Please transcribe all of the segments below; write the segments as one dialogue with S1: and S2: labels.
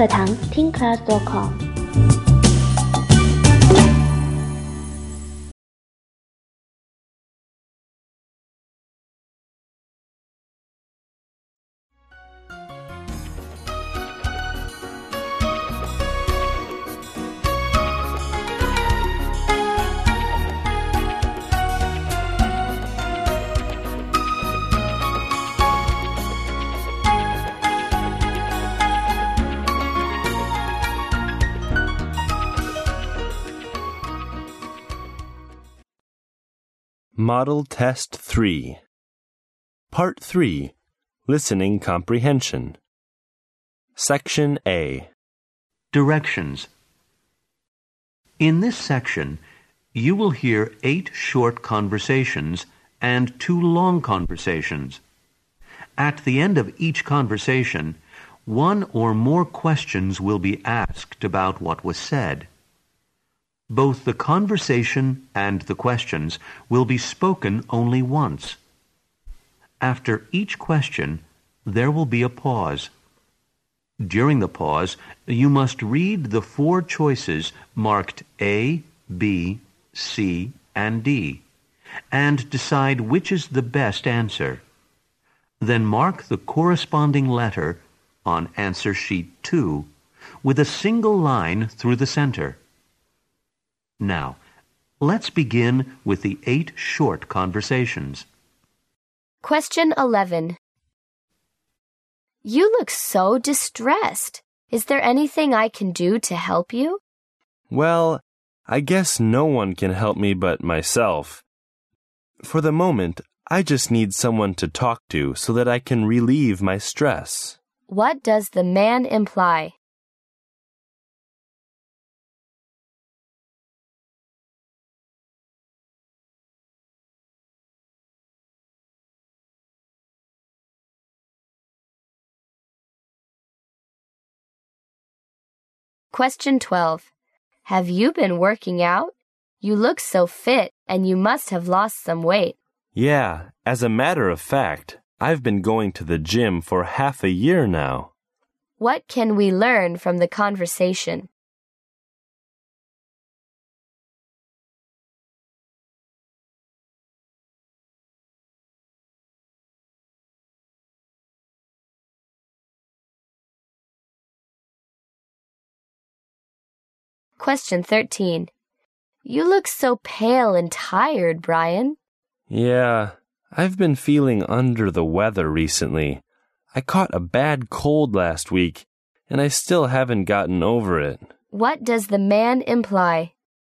S1: 课堂听 class.com。
S2: Model Test 3 Part 3 Listening Comprehension Section A
S3: Directions. In this section, you will hear 8 short conversations and 2 long conversations. At the end of each conversation, 1 or more questions will be asked about what was said. Both the conversation and the questions will be spoken only once. After each question, there will be a pause. During the pause, you must read the 4 choices marked A, B, C, and D, and decide which is the best answer. Then mark the corresponding letter on answer sheet 2 with a single line through the center. Now, let's begin with the 8 short conversations.
S4: Question 11. You look so distressed. Is there anything I can do to help you?
S2: Well, I guess no one can help me but myself. For the moment, I just need someone to talk to so that I can relieve my stress.
S4: What does the man imply? Question 12. Have you been working out? You look so fit and you must have lost some weight.
S2: Yeah, as a matter of fact, I've been going to the gym for half a year now.
S4: What can we learn from the conversation? Question 13. You look so pale and tired, Brian.
S2: Yeah, I've been feeling under the weather recently. I caught a bad cold last week, and I still haven't gotten over it.
S4: What does the man imply?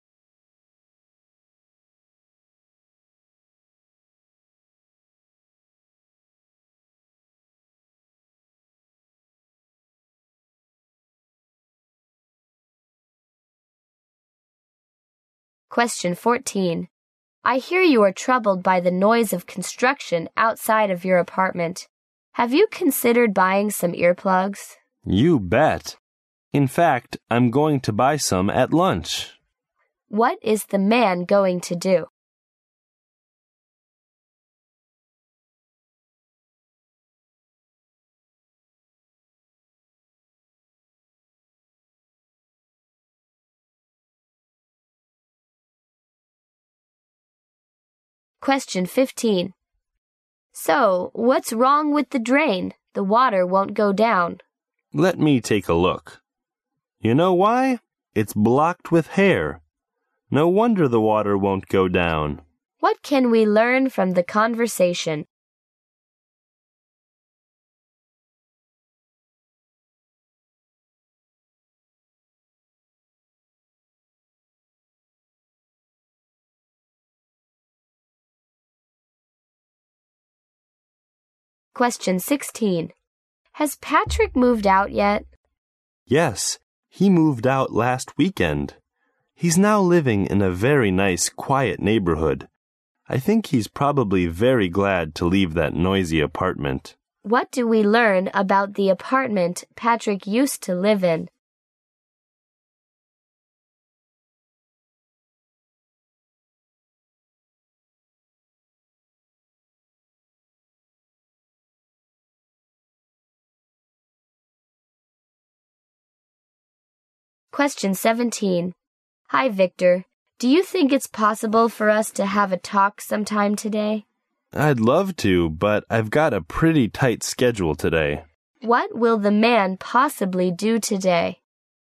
S4: Question 14. I hear you are troubled by the noise of construction outside of your apartment. Have you considered buying some earplugs?
S2: You bet. In fact, I'm going to buy some at lunch.
S4: What is the man going to do? Question 15. So, what's wrong with the drain? The water won't go down.
S2: Let me take a look. You know why? It's blocked with hair. No wonder the water won't go down.
S4: What can we learn from the conversation? Question 16. Has Patrick moved out yet?
S2: Yes, he moved out last weekend. He's now living in a very nice, quiet neighborhood. I think he's probably very glad to leave that noisy apartment.
S4: What do we learn about the apartment Patrick used to live in? Question 17. Hi, Victor. Do you think it's possible for us to have a talk sometime today?
S2: I'd love to, but I've got a pretty tight schedule today.
S4: What will the man possibly do today?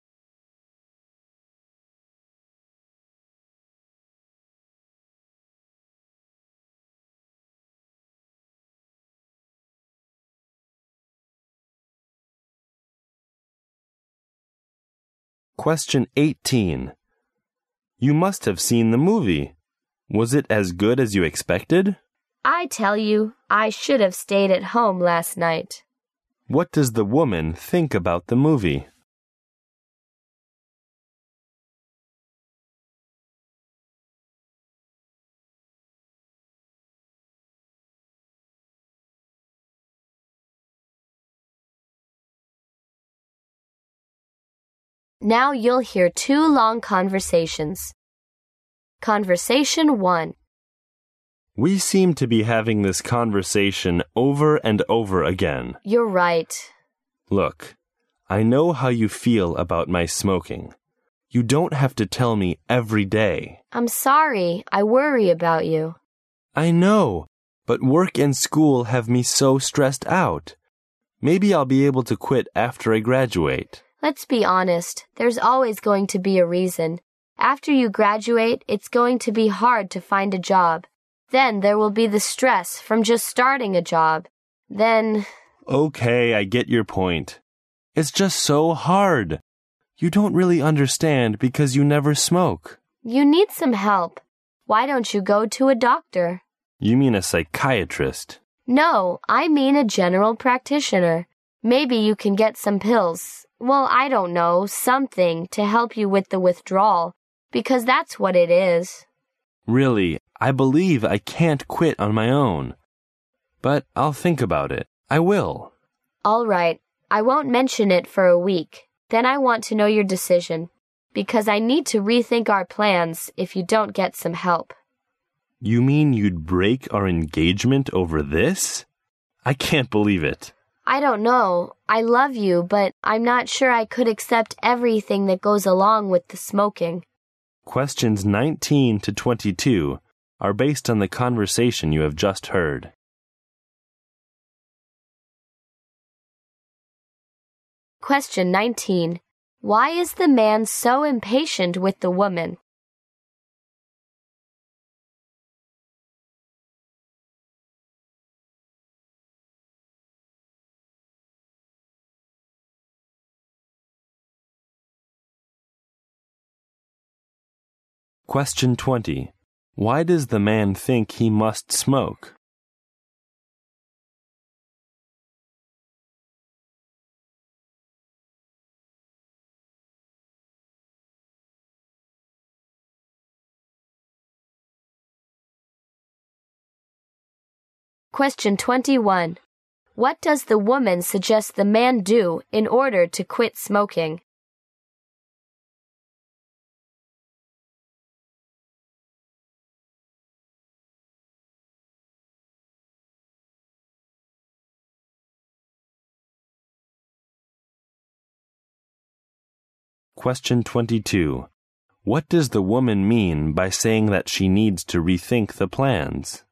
S2: Question 18. You must have seen the movie. Was it as good as you expected?
S4: I tell you, I should have stayed at home last night.
S2: What does the woman think about the movie?
S4: Now you'll hear two long conversations. Conversation 1.
S2: We seem to be having this conversation over and over again.
S4: You're right.
S2: Look, I know how you feel about my smoking. You don't have to tell me every day.
S4: I'm sorry. I worry about you.
S2: I know, but work and school have me so stressed out. Maybe I'll be able to quit after I graduate.
S4: Let's be honest. There's always going to be a reason. After you graduate, it's going to be hard to find a job. Then there will be the stress from just starting a job. Then...
S2: Okay, I get your point. It's just so hard. You don't really understand because you never smoke.
S4: You need some help. Why don't you go to a doctor?
S2: You mean a psychiatrist?
S4: No, I mean a general practitioner. Maybe you can get some pills. Well, I don't know, something to help you with the withdrawal, because that's what it is.
S2: Really, I believe I can't quit on my own. But I'll think about it. I will.
S4: All right. I won't mention it for a week. Then I want to know your decision, because I need to rethink our plans if you don't get some help.
S2: You mean you'd break our engagement over this? I can't believe it.
S4: I don't know. I love you, but I'm not sure I could accept everything that goes along with the smoking.
S2: Questions 19 to 22 are based on the conversation you have just heard.
S4: Question 19. Why is the man so impatient with the woman?
S2: Question 20. Why does the man think he must smoke?
S4: Question 21. What does the woman suggest the man do in order to quit smoking?
S2: Question 22. What does the woman mean by saying that she needs to rethink the plans?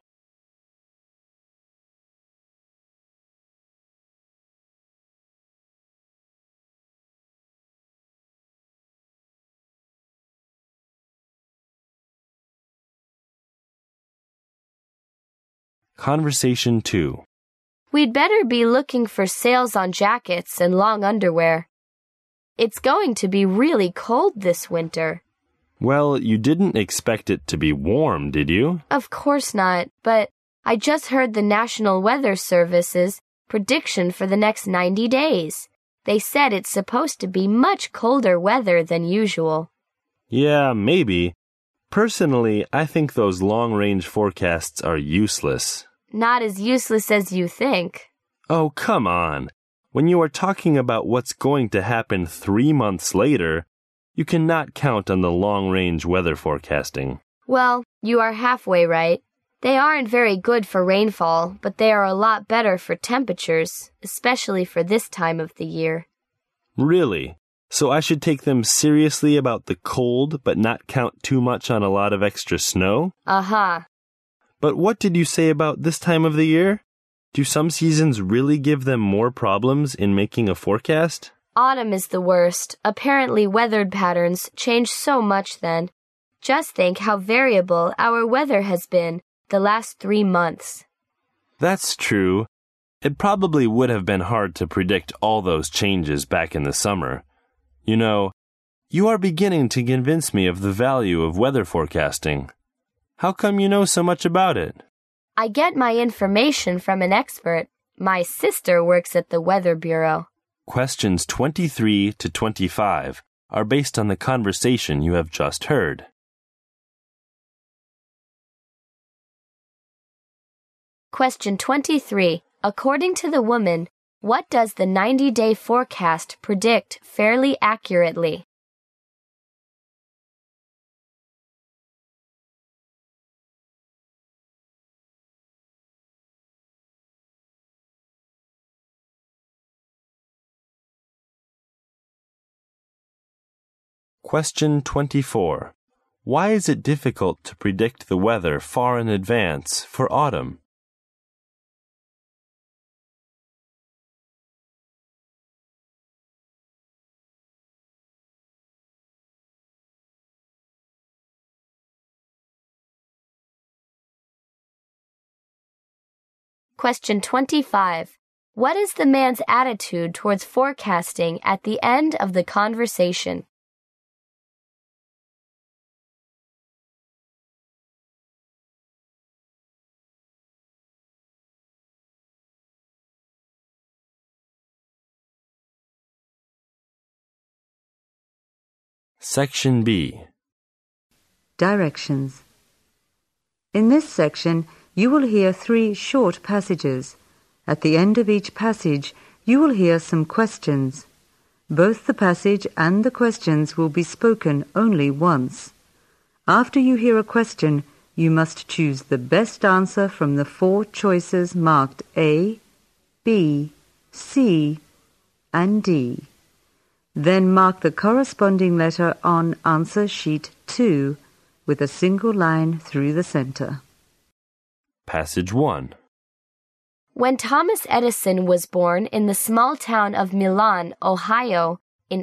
S2: Conversation 2.
S4: We'd better be looking for sales on jackets and long underwear. It's going to be really cold this winter.
S2: Well, you didn't expect it to be warm, did you?
S4: Of course not, but I just heard the National Weather Service's prediction for the next 90 days. They said it's supposed to be much colder weather than usual.
S2: Yeah, maybe. Personally, I think those long-range forecasts are useless.
S4: Not as useless as you think.
S2: Oh, come on. When you are talking about what's going to happen 3 months later, you cannot count on the long-range weather forecasting.
S4: Well, you are halfway right. They aren't very good for rainfall, but they are a lot better for temperatures, especially for this time of the year.
S2: Really? So I should take them seriously about the cold, but not count too much on a lot of extra snow?
S4: Uh-huh.
S2: But what did you say about this time of the year? Do some seasons really give them more problems in making a forecast?
S4: Autumn is the worst. Apparently, weather patterns change so much then. Just think how variable our weather has been the last 3 months.
S2: That's true. It probably would have been hard to predict all those changes back in the summer. You know, you are beginning to convince me of the value of weather forecasting. How come you know so much about it?
S4: I get my information from an expert. My sister works at the Weather Bureau.
S2: Questions 23 to 25 are based on the conversation you have just heard.
S4: Question 23. According to the woman, what does the 90-day forecast predict fairly accurately?
S2: Question 24. Why is it difficult to predict the weather far in advance for autumn?
S4: Question 25. What is the man's attitude towards forecasting at the end of the conversation?
S2: Section B.
S5: Directions. In this section, you will hear 3 short passages. At the end of each passage, you will hear some questions. Both the passage and the questions will be spoken only once. After you hear a question, you must choose the best answer from the 4 choices marked A, B, C, and D. Then mark the corresponding letter on answer sheet 2 with a single line through the center.
S2: Passage 1.
S4: When Thomas Edison was born in the small town of Milan, Ohio, in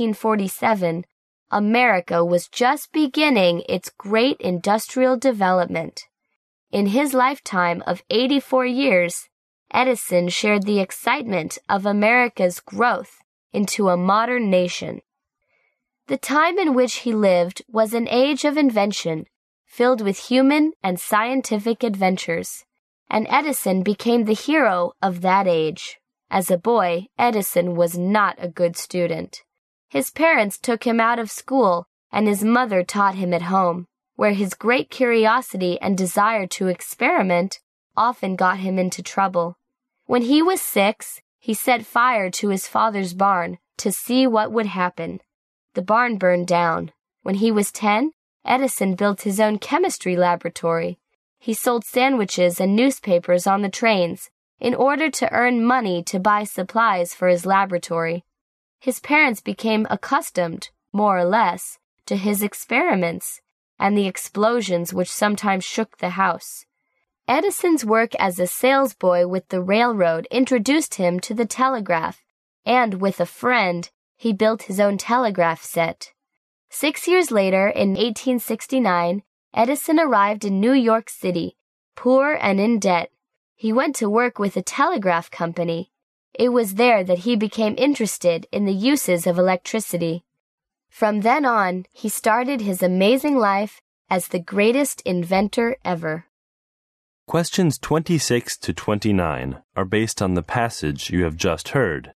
S4: 1847, America was just beginning its great industrial development. In his lifetime of 84 years, Edison shared the excitement of America's growth into a modern nation. The time in which he lived was an age of invention, filled with human and scientific adventures, and Edison became the hero of that age. As a boy, Edison was not a good student. His parents took him out of school, and his mother taught him at home, where his great curiosity and desire to experiment often got him into trouble. When he was 6, he set fire to his father's barn to see what would happen. The barn burned down. When he was 10, Edison built his own chemistry laboratory. He sold sandwiches and newspapers on the trains in order to earn money to buy supplies for his laboratory. His parents became accustomed, more or less, to his experiments and the explosions which sometimes shook the house. Edison's work as a salesboy with the railroad introduced him to the telegraph, and with a friend, he built his own telegraph set. 6 years later, in 1869, Edison arrived in New York City, poor and in debt. He went to work with a telegraph company. It was there that he became interested in the uses of electricity. From then on, he started his amazing life as the greatest inventor ever.
S2: Questions 26 to 29 are based on the passage you have just heard.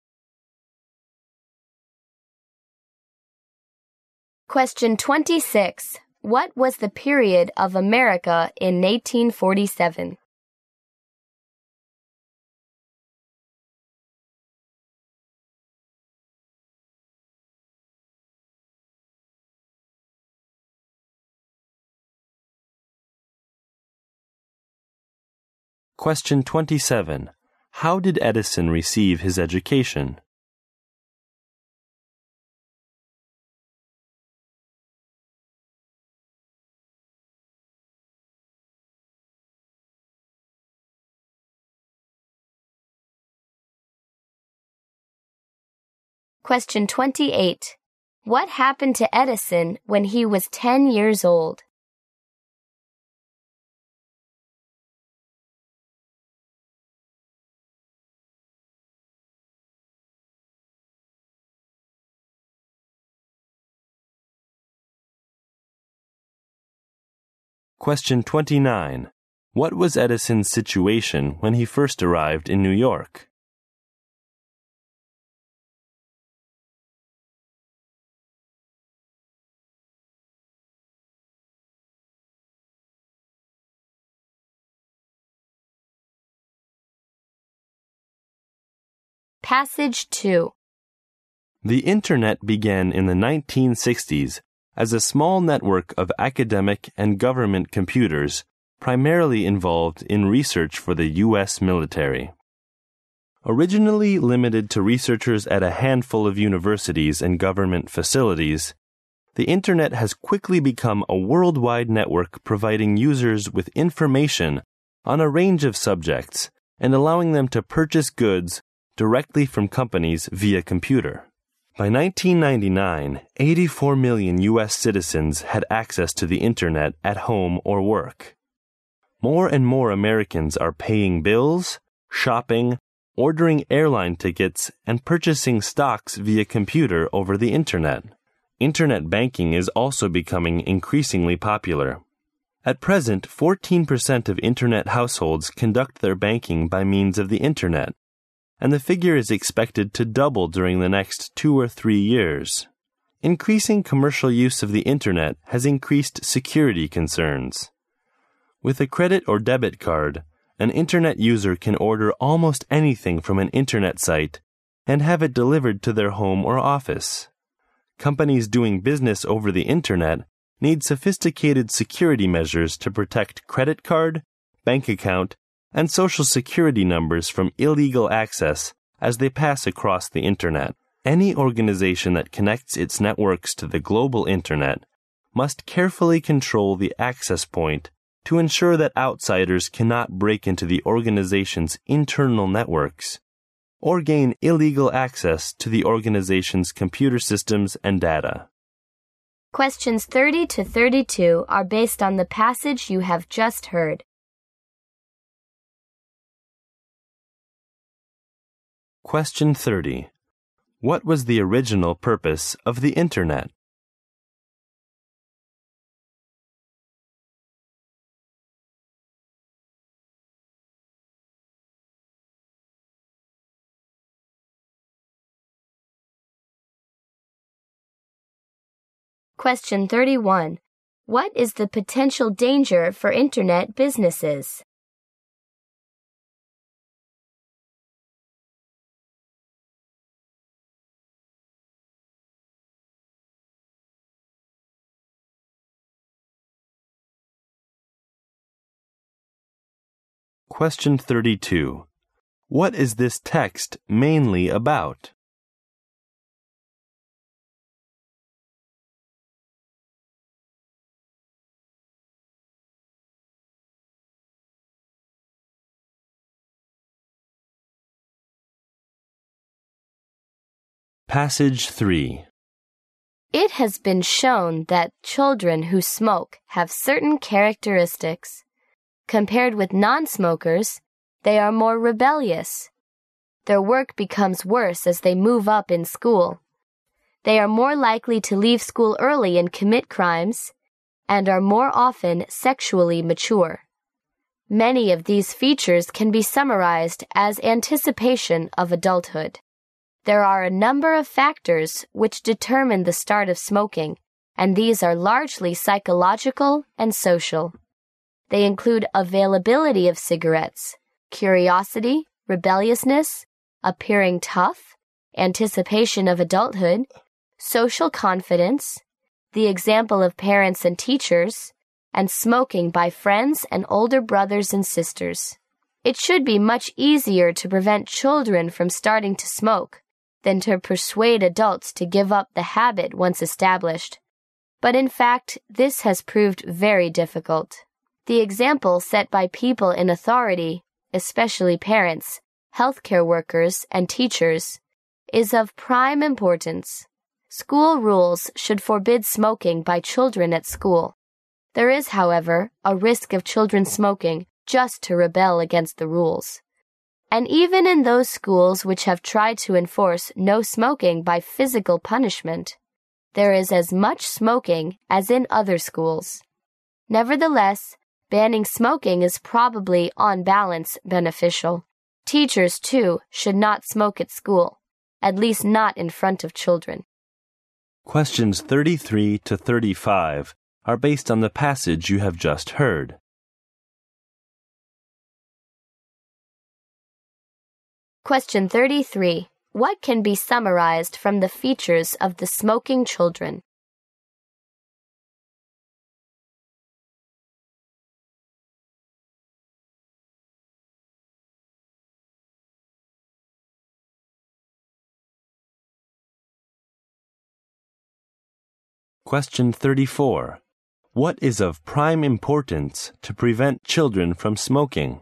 S4: Question 26. What was the period of America in 1847?
S2: Question 27. How did Edison receive his education?
S4: Question 28. What happened to Edison when he was 10 years old?
S2: Question 29. What was Edison's situation when he first arrived in New York?
S4: Passage 2.
S2: The Internet began in the 1960s as a small network of academic and government computers primarily involved in research for the U.S. military. Originally limited to researchers at a handful of universities and government facilities, the Internet has quickly become a worldwide network providing users with information on a range of subjects and allowing them to purchase goods directly from companies via computer. By 1999, 84 million U.S. citizens had access to the Internet at home or work. More and more Americans are paying bills, shopping, ordering airline tickets, and purchasing stocks via computer over the Internet. Internet banking is also becoming increasingly popular. At present, 14% of Internet households conduct their banking by means of the Internet, and the figure is expected to double during the next 2 or 3 years. Increasing commercial use of the Internet has increased security concerns. With a credit or debit card, an Internet user can order almost anything from an Internet site and have it delivered to their home or office. Companies doing business over the Internet need sophisticated security measures to protect credit card, bank account, and social security numbers from illegal access as they pass across the Internet. Any organization that connects its networks to the global Internet must carefully control the access point to ensure that outsiders cannot break into the organization's internal networks or gain illegal access to the organization's computer systems and data.
S4: Questions 30 to 32 are based on the passage you have just heard.
S2: Question 30. What was the original purpose of the Internet?
S4: Question 31. What is the potential danger for Internet businesses?
S2: Question 32. What is this text mainly about? Passage 3.
S4: It has been shown that children who smoke have certain characteristics. Compared with non-smokers, they are more rebellious. Their work becomes worse as they move up in school. They are more likely to leave school early and commit crimes, and are more often sexually mature. Many of these features can be summarized as anticipation of adulthood. There are a number of factors which determine the start of smoking, and these are largely psychological and social. They include availability of cigarettes, curiosity, rebelliousness, appearing tough, anticipation of adulthood, social confidence, the example of parents and teachers, and smoking by friends and older brothers and sisters. It should be much easier to prevent children from starting to smoke than to persuade adults to give up the habit once established. But in fact, this has proved very difficult. The example set by people in authority, especially parents, healthcare workers, and teachers, is of prime importance. School rules should forbid smoking by children at school. There is, however, a risk of children smoking just to rebel against the rules. And even in those schools which have tried to enforce no smoking by physical punishment, there is as much smoking as in other schools. Nevertheless, banning smoking is probably, on balance, beneficial. Teachers, too, should not smoke at school, at least not in front of children.
S2: Questions 33 to 35 are based on the passage you have just heard.
S4: Question 33. What can be summarized from the features of the smoking children?
S2: Question 34. What is of prime importance to prevent children from smoking?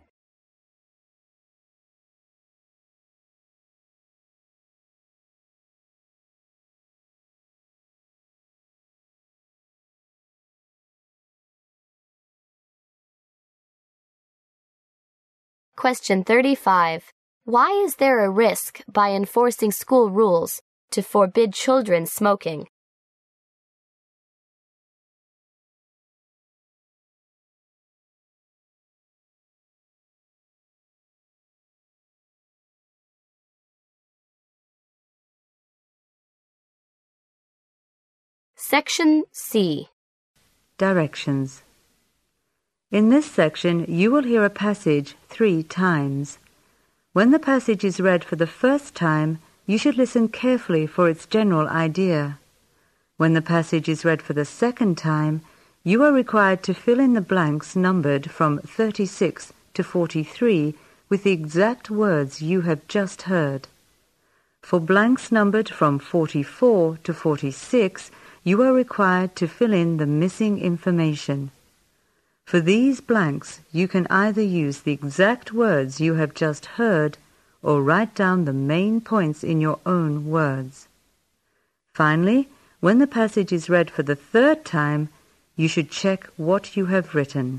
S4: Question 35. Why is there a risk by enforcing school rules to forbid children smoking? Section C.
S5: Directions. In this section, you will hear a passage 3 times. When the passage is read for the first time, you should listen carefully for its general idea. When the passage is read for the second time, you are required to fill in the blanks numbered from 36 to 43 with the exact words you have just heard. For blanks numbered from 44 to 46, you are required to fill in the missing information. For these blanks, you can either use the exact words you have just heard or write down the main points in your own words. Finally, when the passage is read for the third time, you should check what you have written.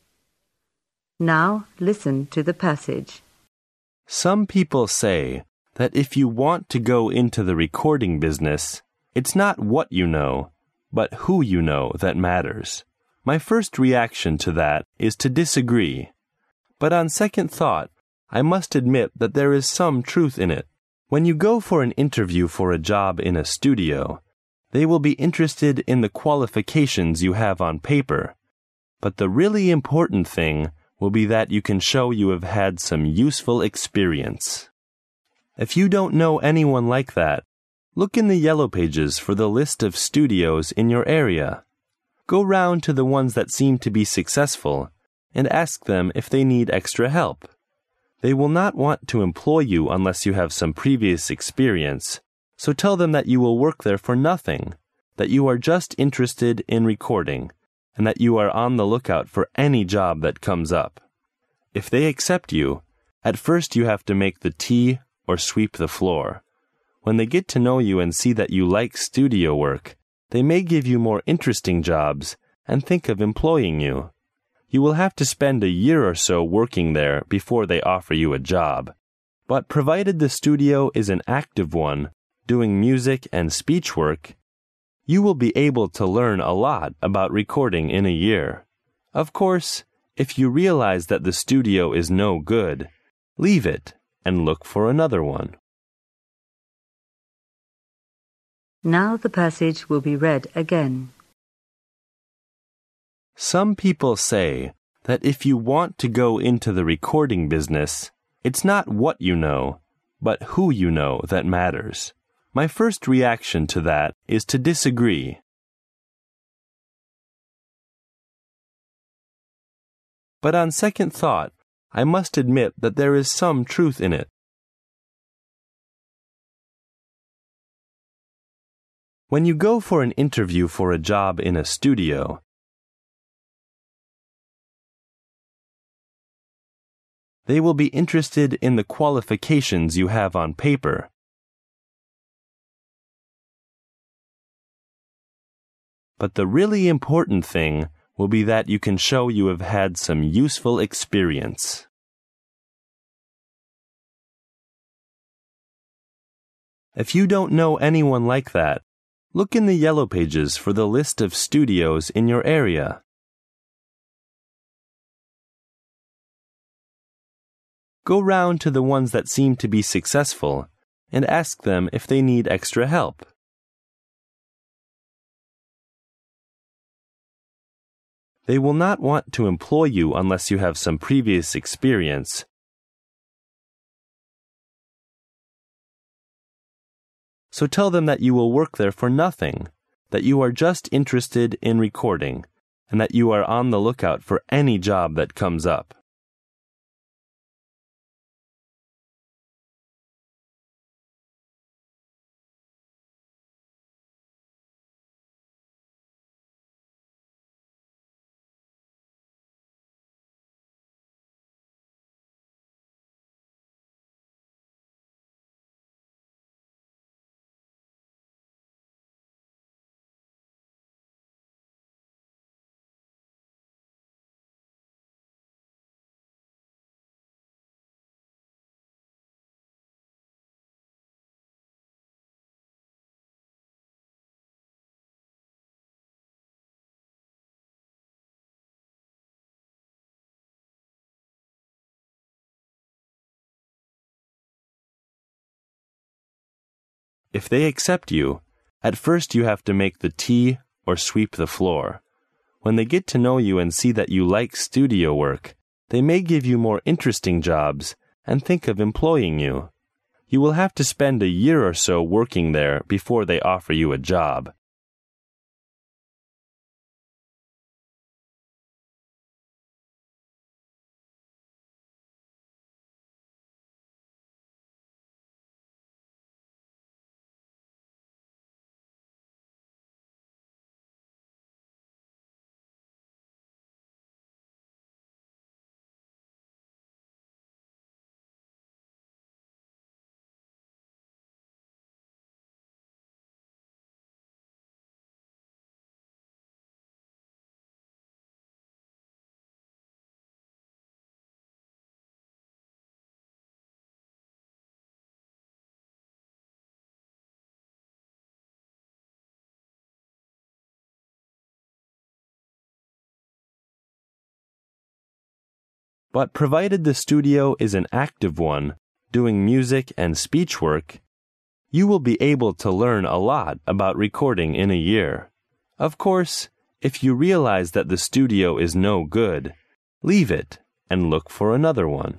S5: Now listen to the passage.
S2: Some people say that if you want to go into the recording business, it's not what you know, but who you know that matters. My first reaction to that is to disagree. But on second thought, I must admit that there is some truth in it. When you go for an interview for a job in a studio, they will be interested in the qualifications you have on paper. But the really important thing will be that you can show you have had some useful experience. If you don't know anyone like that, look in the Yellow Pages for the list of studios in your area. Go round to the ones that seem to be successful and ask them if they need extra help. They will not want to employ you unless you have some previous experience, so tell them that you will work there for nothing, that you are just interested in recording, and that you are on the lookout for any job that comes up. If they accept you, at first you have to make the tea or sweep the floor. When they get to know you and see that you like studio work, they may give you more interesting jobs and think of employing you. You will have to spend a year or so working there before they offer you a job. But provided the studio is an active one, doing music and speech work, you will be able to learn a lot about recording in a year. Of course, if you realize that the studio is no good, leave it and look for another one.
S5: Now the passage will be read again.
S2: Some people say that if you want to go into the recording business, it's not what you know, but who you know that matters. My first reaction to that is to disagree. But on second thought, I must admit that there is some truth in it. When you go for an interview for a job in a studio, they will be interested in the qualifications you have on paper. But the really important thing will be that you can show you have had some useful experience. If you don't know anyone like that, look in the Yellow Pages for the list of studios in your area. Go round to the ones that seem to be successful and ask them if they need extra help. They will not want to employ you unless you have some previous experience. So tell them that you will work there for nothing, that you are just interested in recording, and that you are on the lookout for any job that comes up. If they accept you, at first you have to make the tea or sweep the floor. When they get to know you and see that you like studio work, they may give you more interesting jobs and think of employing you. You will have to spend a year or so working there before they offer you a job. But provided the studio is an active one, doing music and speech work, you will be able to learn a lot about recording in a year. Of course, if you realize that the studio is no good, leave it and look for another one.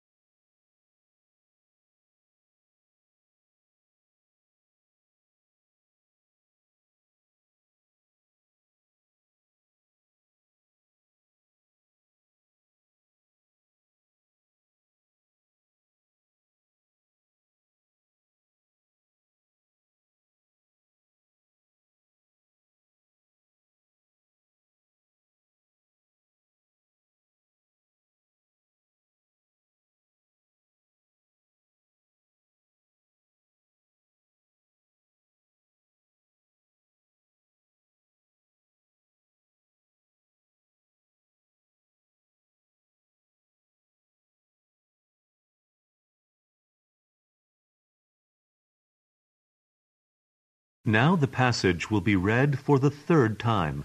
S3: Now the passage will be read for the third time.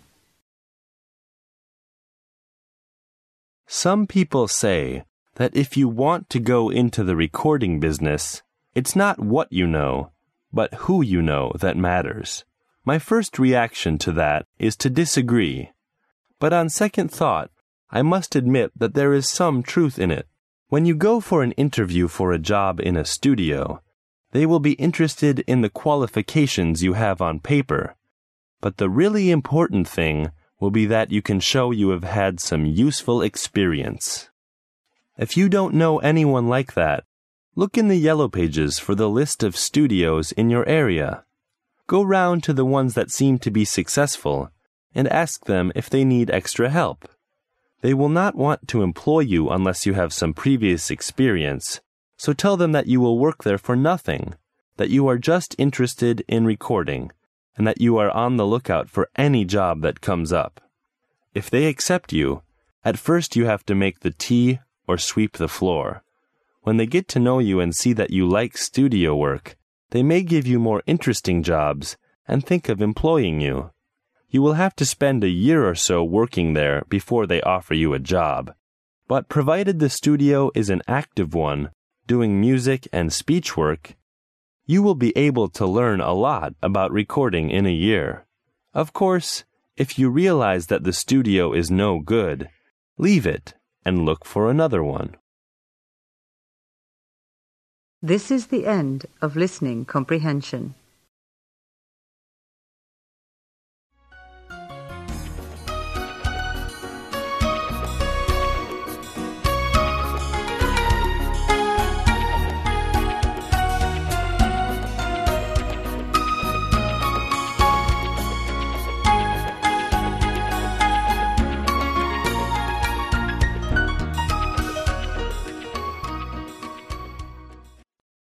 S2: Some people say that if you want to go into the recording business, it's not what you know, but who you know that matters. My first reaction to that is to disagree. But on second thought, I must admit that there is some truth in it. When you go for an interview for a job in a studio, they will be interested in the qualifications you have on paper. But the really important thing will be that you can show you have had some useful experience. If you don't know anyone like that, look in the Yellow Pages for the list of studios in your area. Go round to the ones that seem to be successful and ask them if they need extra help. They will not want to employ you unless you have some previous experience, so tell them that you will work there for nothing, that you are just interested in recording, and that you are on the lookout for any job that comes up. If they accept you, at first you have to make the tea or sweep the floor. When they get to know you and see that you like studio work, they may give you more interesting jobs and think of employing you. You will have to spend a year or so working there before they offer you a job. But provided the studio is an active one, doing music and speech work, you will be able to learn a lot about recording in a year. Of course, if you realize that the studio is no good, leave it and look for another one.
S5: This is the end of listening comprehension.